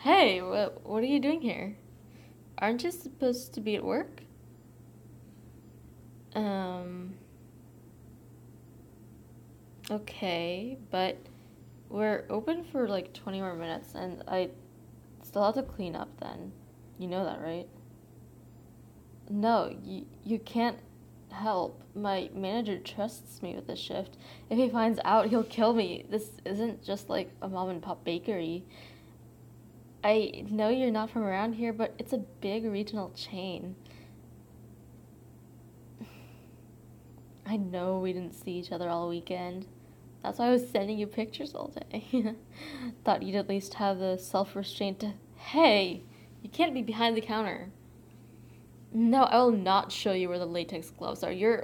Hey, what are you doing here? Aren't you supposed to be at work? Um, okay, but we're open for like 20 more minutes and I still have to clean up then. You know that, right? No, you can't help. My manager trusts me with this shift. If he finds out, he'll kill me. This isn't just like a mom and pop bakery. I know you're not from around here, but it's a big regional chain. I know we didn't see each other all weekend. That's why I was sending you pictures all day. Thought you'd at least have the self restraint to. Hey! You can't be behind the counter. No, I will not show you where the latex gloves are. You're.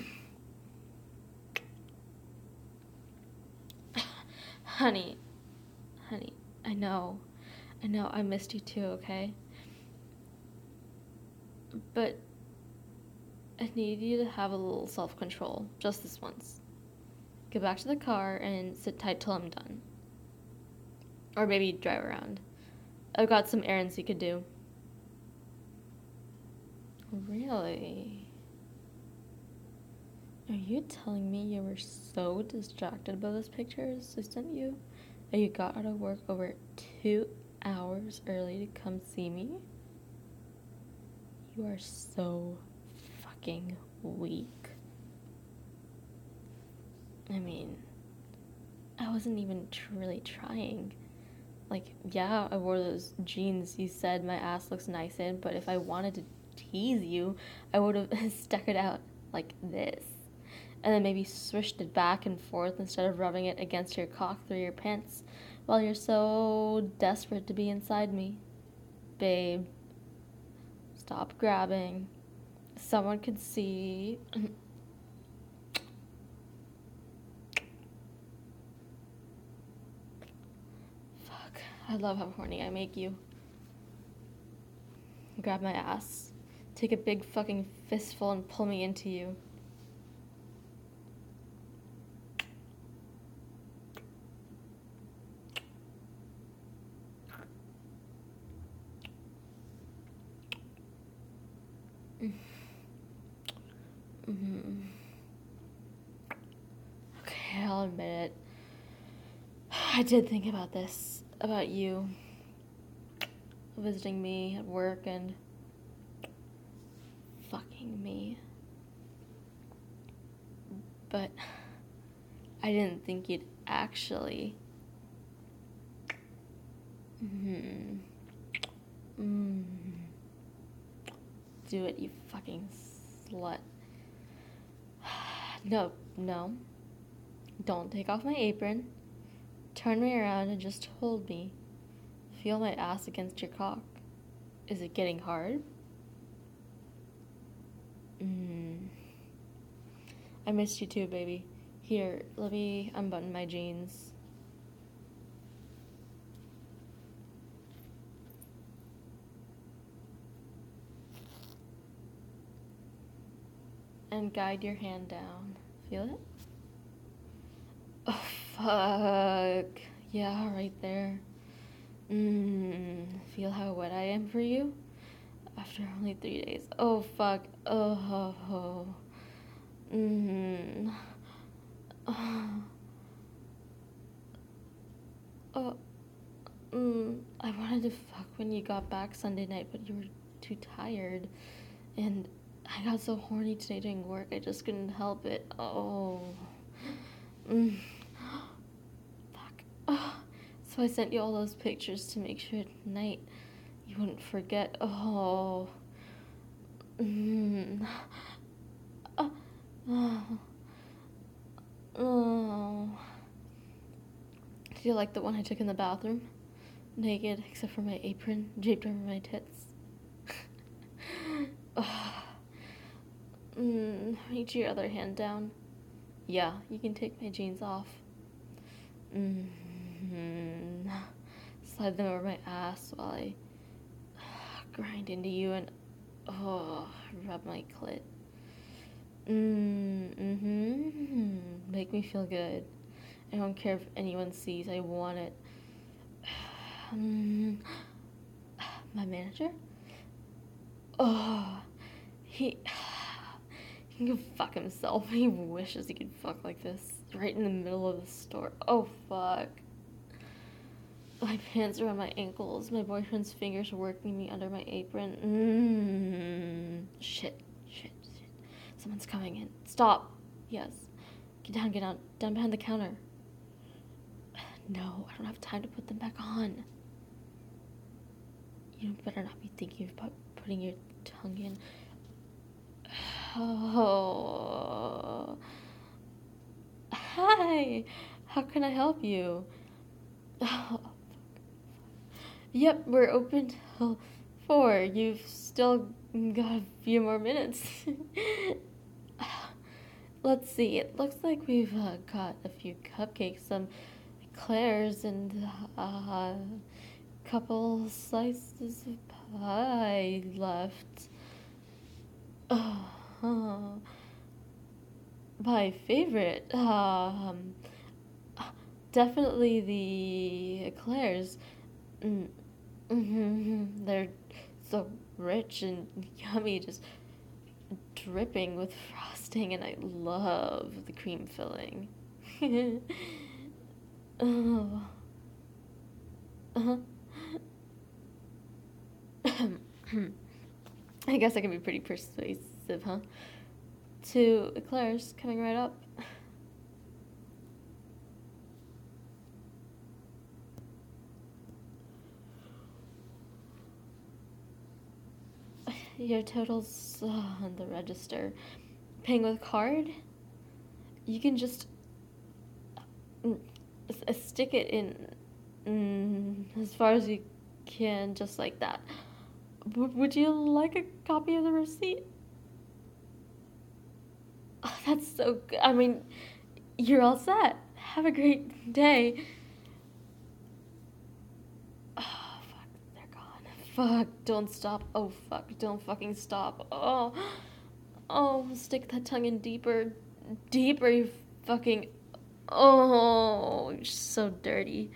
Honey, honey, I know. I know, I missed you too, okay? But I need you to have a little self control. Just this once. Get back to the car and sit tight till I'm done. Or maybe drive around. I've got some errands you could do. Really? Are you telling me you were so distracted by those pictures I sent you that you got out of work over 2 hours early to come see me? You are so fucking weak. I mean, I wasn't even really trying. Like, yeah, I wore those jeans you said my ass looks nice in, but if I wanted to tease you, I would have stuck it out like this. And then maybe swished it back and forth instead of rubbing it against your cock through your pants while you're so desperate to be inside me. Babe, stop grabbing. Someone could see. Fuck, I love how horny I make you. Grab my ass. Take a big fucking fistful and pull me into you. Mm-hmm. Okay, I'll admit it. I did think about this, about you visiting me at work and fucking me. But I didn't think you'd actually. Mm, mm, do it, you fucking slut. No, no. Don't take off my apron. Turn me around and just hold me. Feel my ass against your cock. Is it getting hard? Mm. I missed you too, baby. Here, let me unbutton my jeans. And guide your hand down. Feel it? Oh, fuck. Yeah, right there. Feel how wet I am for you? After only 3 days. Oh, fuck. Oh. Mmm. Oh. Oh. I wanted to fuck when you got back Sunday night, but you were too tired. And I got so horny today doing work, I just couldn't help it. Oh. Mm. Fuck. Oh. So I sent you all those pictures to make sure tonight you wouldn't forget. Oh. Mm. Oh. Oh. Oh. Did you like the one I took in the bathroom? Naked, except for my apron draped over my tits. Oh. Reach your other hand down. Yeah, you can take my jeans off. Slide them over my ass while I grind into you and rub my clit. Make me feel good. I don't care if anyone sees. I want it. Um, my manager? Oh, he can fuck himself. He wishes he could fuck like this, right in the middle of the store. Oh, fuck. My pants around my ankles. My boyfriend's fingers working me under my apron. Shit. Someone's coming in. Stop. Yes. Get down. Down behind the counter. No, I don't have time to put them back on. You better not be thinking about putting your tongue in. Oh. Hi. How can I help you? Oh. Yep, we're open till 4. You've still got a few more minutes. Let's see. It looks like we've got a few cupcakes, some eclairs, and a couple slices of pie left. Oh, my favorite. Definitely the eclairs. They're so rich and yummy, just dripping with frosting, and I love the cream filling. Oh. Uh-huh. I guess I can be pretty persuasive, huh? 2 eclairs coming right up. Your total's on the register. Paying with card? You can just stick it in as far as you can, just like that. Would you like a copy of the receipt? Oh, that's so good. I mean, you're all set. Have a great day. Oh, fuck, they're gone. Fuck, don't stop. Oh, fuck, don't fucking stop. Oh, stick that tongue in deeper. Deeper, you fucking. Oh, you're so dirty.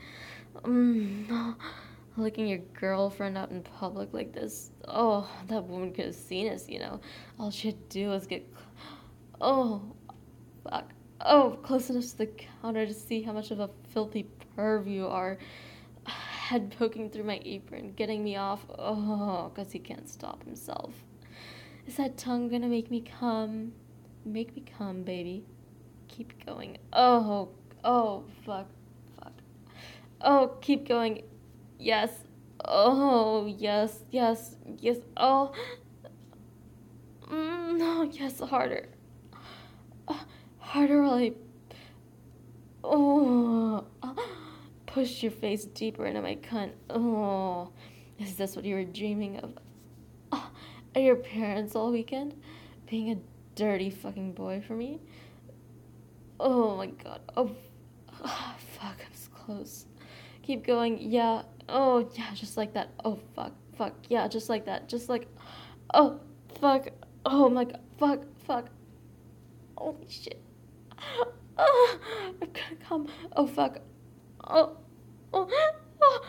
Licking your girlfriend out in public like this. Oh, that woman could have seen us, you know. All she had to do was get. Oh, fuck. Oh, close enough to the counter to see how much of a filthy perv you are. Head poking through my apron, getting me off. Oh, because he can't stop himself. Is that tongue gonna make me come? Make me come, baby. Keep going. Oh, fuck. Oh, keep going. Yes. Oh, yes. Oh, no, yes, harder. Harder while I. Oh. Push your face deeper into my cunt. Oh. Is this what you were dreaming of? Are your parents all weekend? Being a dirty fucking boy for me? Oh my god. Oh, fuck, I'm so close. Keep going. Yeah. Oh, yeah, just like that. Oh, fuck. Yeah, just like that. Just like. Oh, fuck. Oh my god. Fuck. Holy shit. Oh, I'm gonna come. Oh, fuck. Oh. Oh.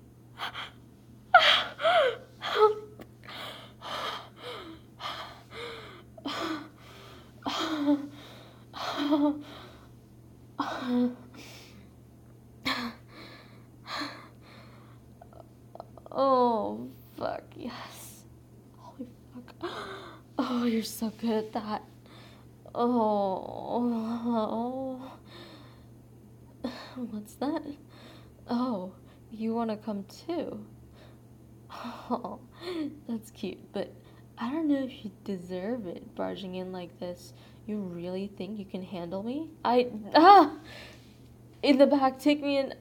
Oh, fuck, yes. Holy fuck. Oh, you're so good at that. Oh. What's that? Oh, you want to come too? Oh, that's cute, but I don't know if you deserve it barging in like this. You really think you can handle me? In the back, take me in.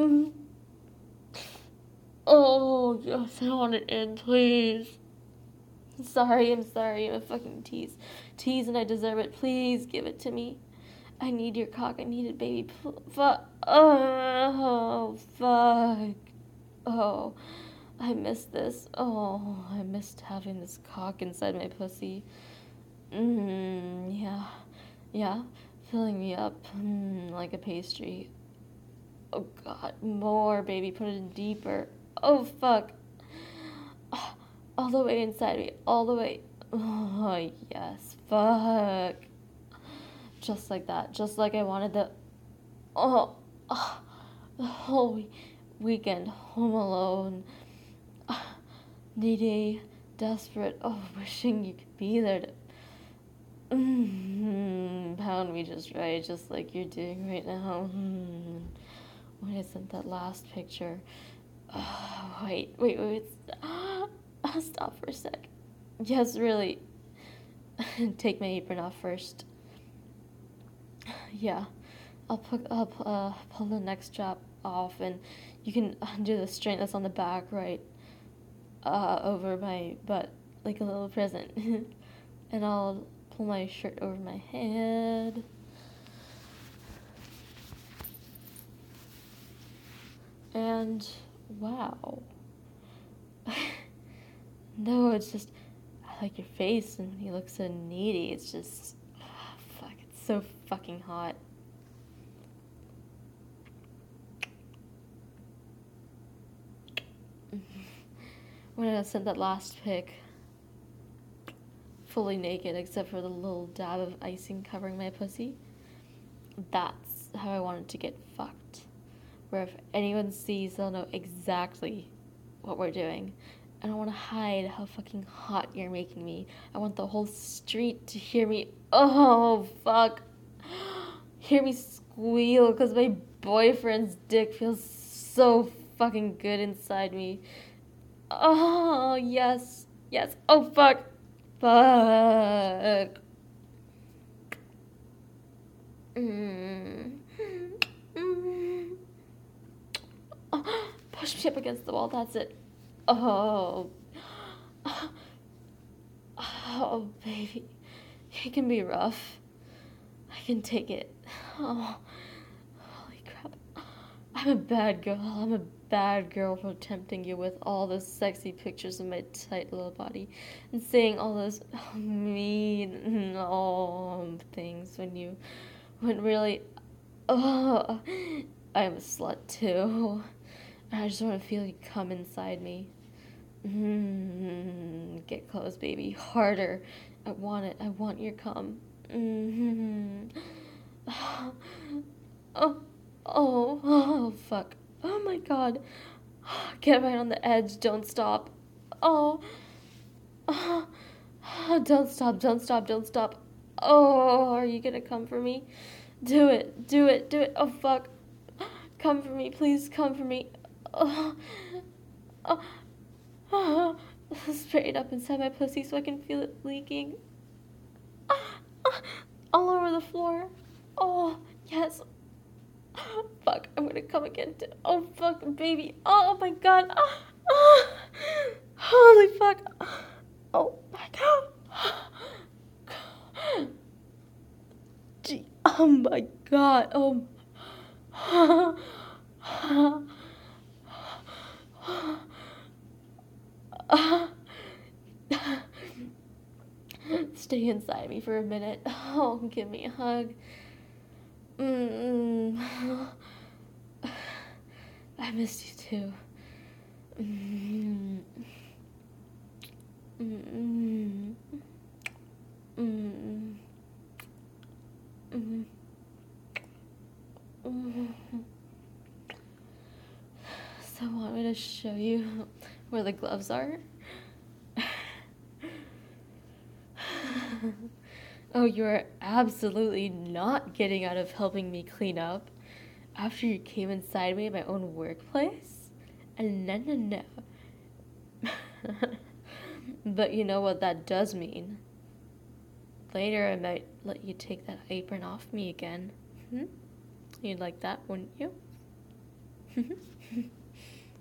Oh, yes, I want it in, please. I'm sorry, I'm a fucking tease, and I deserve it. Please give it to me. I need your cock. I need it, baby. Fuck. Oh, fuck. Oh, I missed this. Oh, I missed having this cock inside my pussy. Yeah. Filling me up like a pastry. Oh god, more, baby, put it in deeper. Oh fuck. Ah, all the way inside me, all the way. Oh yes, fuck. Just like that, just like I wanted the. Oh, the whole weekend home alone. Needy, desperate, wishing you could be there to pound me just right, just like you're doing right now. When I sent that last picture. Wait. Stop for a sec. Yes, really. Take my apron off first. Yeah, I'll pull the neck strap off, and you can undo the string that's on the back, right, over my butt, like a little present. And I'll pull my shirt over my head. And wow. No, it's just, I like your face, and when you look so needy, it's just, fuck, it's so fucking hot. When I sent that last pic, fully naked except for the little dab of icing covering my pussy, that's how I wanted to get fucked. Where if anyone sees, they'll know exactly what we're doing. I don't want to hide how fucking hot you're making me. I want the whole street to hear me. Oh, fuck. Hear me squeal because my boyfriend's dick feels so fucking good inside me. Oh, yes. Yes. Oh, fuck. Fuck. Oh, push me up against the wall. That's it. Oh. Oh, baby. It can be rough. I can take it. Oh. Holy crap. I'm a bad girl. I'm a bad girl for tempting you with all those sexy pictures of my tight little body and saying all those mean things when really, oh, I'm a slut too. I just want to feel you come inside me. Get close, baby. Harder. I want it. I want your cum. Oh, fuck. Oh my god. Get right on the edge. Don't stop. Oh. Don't stop, don't stop, don't stop. Oh, are you gonna come for me? Do it, do it, do it. Oh, fuck. Come for me, please come for me. Oh. Oh. Spray it up inside my pussy so I can feel it leaking. All over the floor. Oh, yes. Fuck, I'm gonna come again. Oh, fuck, baby. Oh, my god. Holy fuck. Oh, my god. Gee, oh, my god. Oh. Stay inside me for a minute. Oh, give me a hug. I missed you too. So want me to show you where the gloves are? Oh, you're absolutely not getting out of helping me clean up after you came inside me at my own workplace? No. But you know what that does mean. Later I might let you take that apron off me again. You'd like that, wouldn't you?